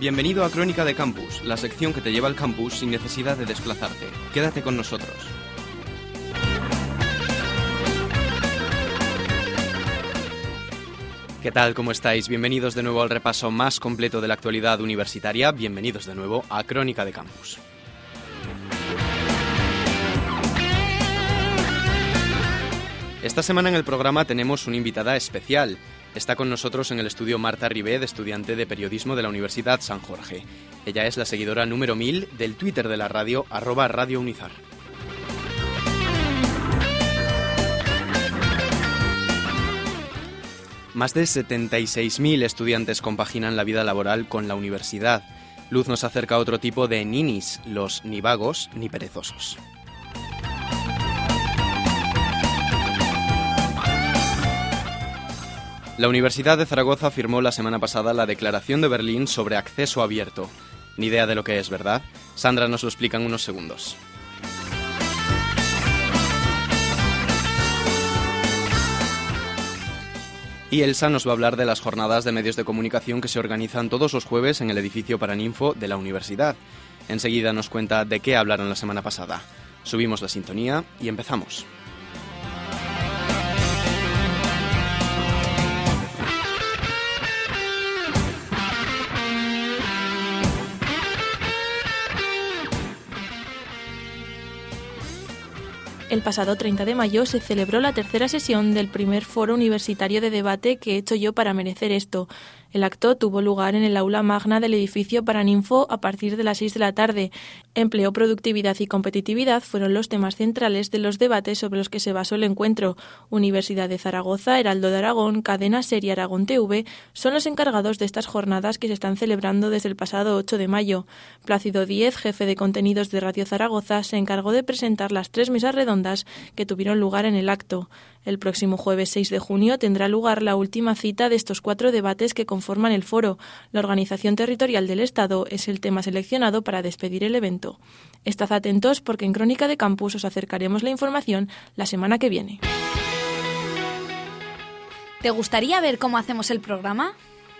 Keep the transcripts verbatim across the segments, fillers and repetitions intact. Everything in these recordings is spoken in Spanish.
Bienvenido a Crónica de Campus, la sección que te lleva al campus sin necesidad de desplazarte. Quédate con nosotros. ¿Qué tal? ¿Cómo estáis? Bienvenidos de nuevo al repaso más completo de la actualidad universitaria. Bienvenidos de nuevo a Crónica de Campus. Esta semana en el programa tenemos una invitada especial. Está con nosotros en el estudio Marta Ribed, estudiante de periodismo de la Universidad San Jorge. Ella es la seguidora número mil del Twitter de la radio, arroba Radio Unizar. Más de setenta y seis mil estudiantes compaginan la vida laboral con la universidad. Luz nos acerca a otro tipo de ninis, los ni vagos ni perezosos. La Universidad de Zaragoza firmó la semana pasada la Declaración de Berlín sobre acceso abierto. Ni idea de lo que es, ¿verdad? Sandra nos lo explica en unos segundos. Y Elsa nos va a hablar de las jornadas de medios de comunicación que se organizan todos los jueves en el edificio Paraninfo de la universidad. Enseguida nos cuenta de qué hablaron la semana pasada. Subimos la sintonía y empezamos. El pasado treinta de mayo se celebró la tercera sesión del primer foro universitario de debate que he hecho yo para merecer esto. El acto tuvo lugar en el aula magna del edificio Paraninfo a partir de las seis de la tarde. Empleo, productividad y competitividad fueron los temas centrales de los debates sobre los que se basó el encuentro. Universidad de Zaragoza, Heraldo de Aragón, Cadena Ser y Aragón T V son los encargados de estas jornadas que se están celebrando desde el pasado ocho de mayo. Plácido Díez, jefe de contenidos de Radio Zaragoza, se encargó de presentar las tres mesas redondas que tuvieron lugar en el acto. El próximo jueves seis de junio tendrá lugar la última cita de estos cuatro debates que conforman el foro. La organización territorial del Estado es el tema seleccionado para despedir el evento. Estad atentos porque en Crónica de Campus os acercaremos la información la semana que viene. ¿Te gustaría ver cómo hacemos el programa?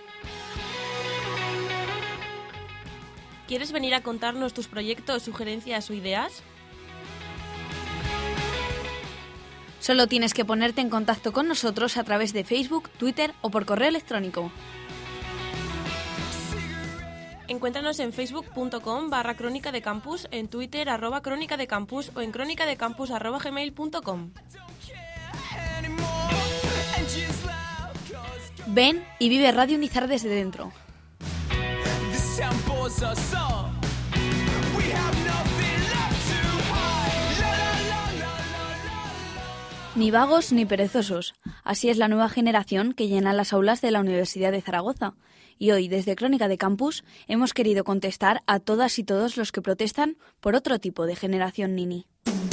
¿Quieres venir a contarnos tus proyectos, sugerencias o ideas? Solo tienes que ponerte en contacto con nosotros a través de Facebook, Twitter o por correo electrónico. Encuéntranos en facebook.com barra crónica de campus, en Twitter arroba crónica de campus o en crónicadecampus arroba gmail punto com. Ven y vive Radio Unizar desde dentro. Ni vagos ni perezosos. Así es la nueva generación que llena las aulas de la Universidad de Zaragoza. Y hoy, desde Crónica de Campus, hemos querido contestar a todas y todos los que protestan por otro tipo de generación nini.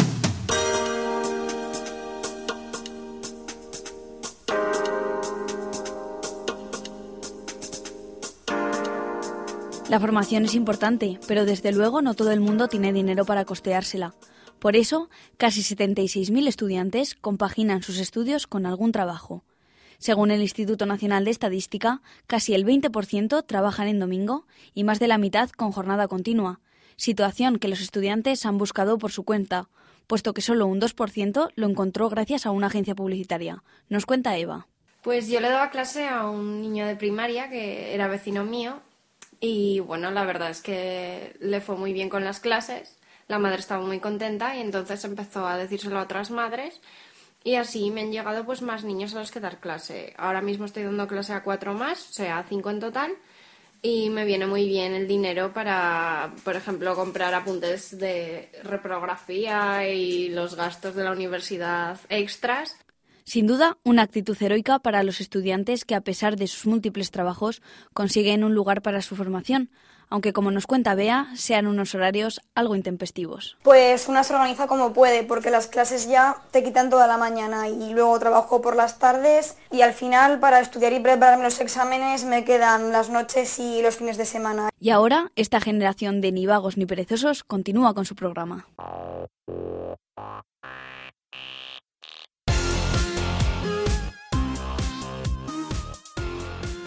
La formación es importante, pero desde luego no todo el mundo tiene dinero para costeársela. Por eso, casi setenta y seis mil estudiantes compaginan sus estudios con algún trabajo. Según el Instituto Nacional de Estadística, casi el veinte por ciento trabajan en domingo y más de la mitad con jornada continua, situación que los estudiantes han buscado por su cuenta, puesto que solo un dos por ciento lo encontró gracias a una agencia publicitaria. Nos cuenta Eva. Pues yo le daba clase a un niño de primaria que era vecino mío y bueno, la verdad es que le fue muy bien con las clases. La madre estaba muy contenta y entonces empezó a decírselo a otras madres y así me han llegado pues más niños a los que dar clase. Ahora mismo estoy dando clase a cuatro más, o sea, a cinco en total, y me viene muy bien el dinero para, por ejemplo, comprar apuntes de reprografía y los gastos de la universidad extras. Sin duda, una actitud heroica para los estudiantes que, a pesar de sus múltiples trabajos, consiguen un lugar para su formación, aunque, como nos cuenta Bea, sean unos horarios algo intempestivos. Pues una se organiza como puede, porque las clases ya te quitan toda la mañana y luego trabajo por las tardes y al final, para estudiar y prepararme los exámenes, me quedan las noches y los fines de semana. Y ahora, esta generación de ni vagos ni perezosos continúa con su programa.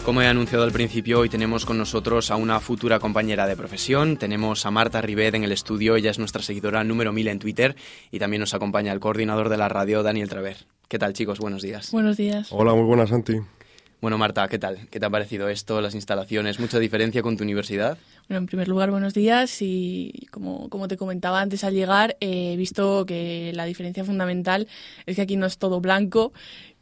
Como he anunciado al principio, hoy tenemos con nosotros a una futura compañera de profesión. Tenemos a Marta Ribet en el estudio, ella es nuestra seguidora número mil en Twitter y también nos acompaña el coordinador de la radio, Daniel Traver. ¿Qué tal, chicos? Buenos días. Buenos días. Hola, muy buenas, Santi. Bueno, Marta, ¿qué tal? ¿Qué te ha parecido esto, las instalaciones? ¿Mucha diferencia con tu universidad? Bueno, en primer lugar, buenos días y como, como te comentaba antes al llegar, eh, he visto que la diferencia fundamental es que aquí no es todo blanco,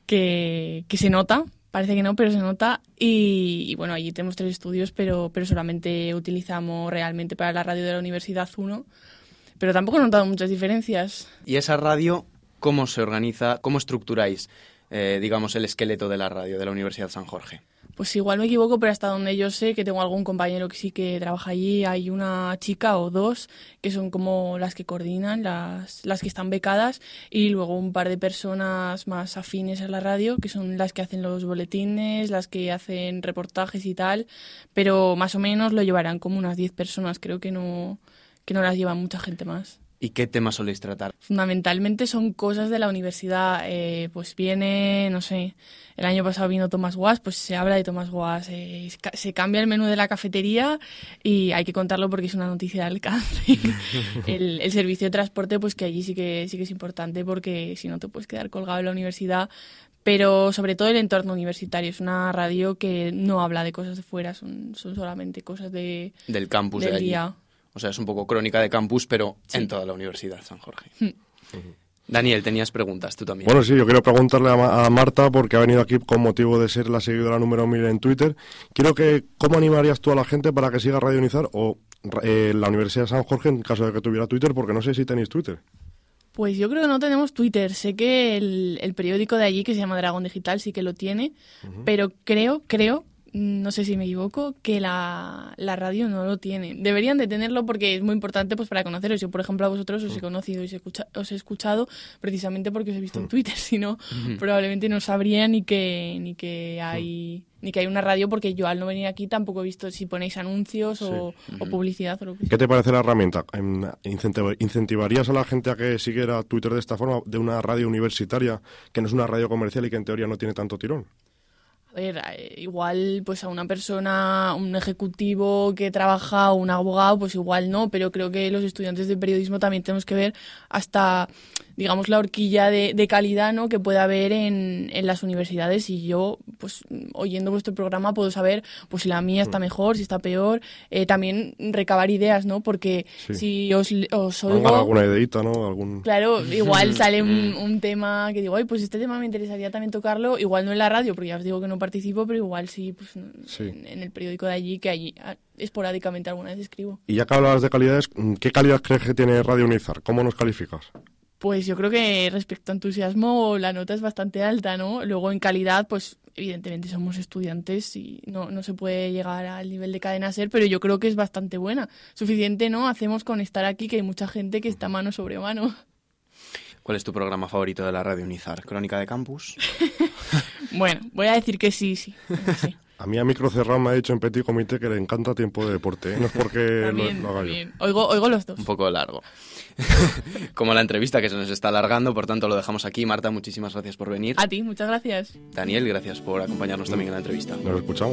que, que se nota. Parece que no, pero se nota. Y, y bueno, allí tenemos tres estudios, pero, pero solamente utilizamos realmente para la radio de la universidad uno. Pero tampoco he notado muchas diferencias. ¿Y esa radio cómo se organiza, cómo estructuráis, eh, digamos, el esqueleto de la radio de la Universidad San Jorge? Pues igual me equivoco, pero hasta donde yo sé, que tengo algún compañero que sí que trabaja allí, hay una chica o dos que son como las que coordinan, las, las que están becadas, y luego un par de personas más afines a la radio, que son las que hacen los boletines, las que hacen reportajes y tal, pero más o menos lo llevarán como unas diez personas, creo que no, que no las lleva mucha gente más. ¿Y qué temas soléis tratar? Fundamentalmente son cosas de la universidad. Eh, pues viene, no sé, el año pasado vino Tomás Guas, pues se habla de Tomás Guas. Eh, se cambia el menú de la cafetería y hay que contarlo porque es una noticia de alcance. el, el servicio de transporte, pues que allí sí que, sí que es importante porque si no te puedes quedar colgado en la universidad. Pero sobre todo el entorno universitario. Es una radio que no habla de cosas de fuera, son, son solamente cosas de, del campus del de allí. Día. O sea, es un poco crónica de campus, pero sí, en toda la Universidad San Jorge. Daniel, tenías preguntas, tú también. Bueno, sí, yo quiero preguntarle a, a Marta, porque ha venido aquí con motivo de ser la seguidora número mil en Twitter. Quiero que, ¿cómo animarías tú a la gente para que siga Radio Unizar o eh, la Universidad de San Jorge en caso de que tuviera Twitter? Porque no sé si tenéis Twitter. Pues yo creo que no tenemos Twitter. Sé que el, el periódico de allí, que se llama Dragón Digital, sí que lo tiene, uh-huh. pero creo, creo... no sé si me equivoco, que la, la radio no lo tiene. Deberían de tenerlo porque es muy importante pues para conoceros. Yo, por ejemplo, a vosotros os he conocido y os he, escucha, os he escuchado precisamente porque os he visto en Twitter. Si no, uh-huh. probablemente no sabría ni que, ni que hay... ni que hay una radio, porque yo al no venir aquí tampoco he visto si ponéis anuncios sí. o, uh-huh. o publicidad o lo que sea. ¿Qué te parece la herramienta? ¿Incentivarías a la gente a que siguiera Twitter de esta forma, de una radio universitaria que no es una radio comercial y que en teoría no tiene tanto tirón? A ver, igual pues a una persona, un ejecutivo que trabaja o un abogado, pues igual no, pero creo que los estudiantes de periodismo también tenemos que ver hasta, digamos, la horquilla de, de calidad, ¿no?, que pueda haber en, en las universidades, y yo, pues oyendo vuestro programa puedo saber pues si la mía está mejor, si está peor, eh, también recabar ideas, ¿no?, porque sí. si os, os oigo... alguna ideita, ¿no? Algún... Claro, igual sale un, un tema que digo, ay, pues este tema me interesaría también tocarlo, igual no en la radio, porque ya os digo que no participo, pero igual sí, pues sí. En, en el periódico de allí, que allí esporádicamente alguna vez escribo. Y ya que hablabas de calidades, ¿qué calidad crees que tiene Radio Unizar? ¿Cómo nos calificas? Pues yo creo que respecto a entusiasmo la nota es bastante alta, ¿no? Luego en calidad, pues evidentemente somos estudiantes y no, no se puede llegar al nivel de Cadena SER, pero yo creo que es bastante buena. Suficiente, ¿no? Hacemos con estar aquí, que hay mucha gente que está mano sobre mano. ¿Cuál es tu programa favorito de la Radio Unizar? ¿Crónica de Campus? Bueno, voy a decir que sí, sí. sí. A mí a micro cerrado me ha dicho en Petit Comité que le encanta Tiempo de Deporte, ¿eh? No es porque también, lo, lo haga también. yo. Oigo, oigo los dos. Un poco largo. Como la entrevista, que se nos está alargando, por tanto lo dejamos aquí. Marta, muchísimas gracias por venir. A ti, muchas gracias. Daniel, gracias por acompañarnos también en la entrevista. Nos escuchamos.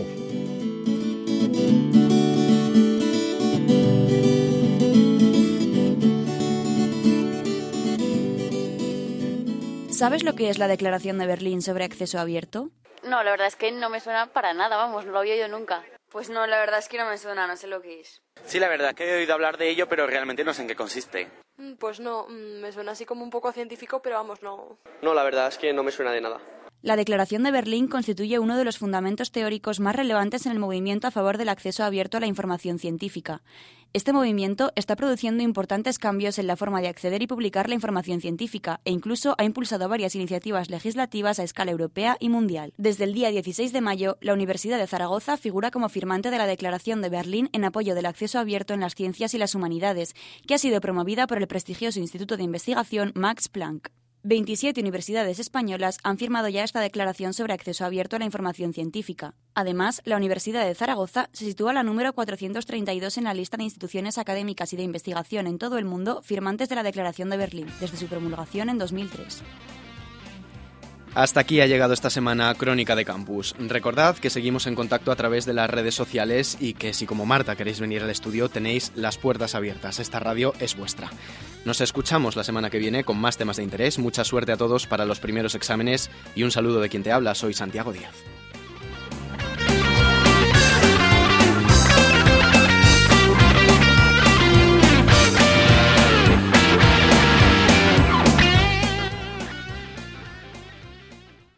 ¿Sabes lo que es la Declaración de Berlín sobre acceso abierto? No, la verdad es que no me suena para nada, vamos, no lo había oído nunca. Pues no, la verdad es que no me suena, no sé lo que es. Sí, la verdad es que he oído hablar de ello, pero realmente no sé en qué consiste. Pues no, me suena así como un poco científico, pero vamos, no... No, la verdad es que no me suena de nada. La Declaración de Berlín constituye uno de los fundamentos teóricos más relevantes en el movimiento a favor del acceso abierto a la información científica. Este movimiento está produciendo importantes cambios en la forma de acceder y publicar la información científica e incluso ha impulsado varias iniciativas legislativas a escala europea y mundial. Desde el día dieciséis de mayo, la Universidad de Zaragoza figura como firmante de la Declaración de Berlín en apoyo del acceso abierto en las ciencias y las humanidades, que ha sido promovida por el prestigioso Instituto de Investigación Max Planck. veintisiete universidades españolas han firmado ya esta declaración sobre acceso abierto a la información científica. Además, la Universidad de Zaragoza se sitúa la número cuatrocientos treinta y dos en la lista de instituciones académicas y de investigación en todo el mundo firmantes de la Declaración de Berlín, desde su promulgación en dos mil tres. Hasta aquí ha llegado esta semana Crónica de Campus. Recordad que seguimos en contacto a través de las redes sociales y que si como Marta queréis venir al estudio tenéis las puertas abiertas. Esta radio es vuestra. Nos escuchamos la semana que viene con más temas de interés. Mucha suerte a todos para los primeros exámenes y un saludo de quien te habla. Soy Santiago Díaz.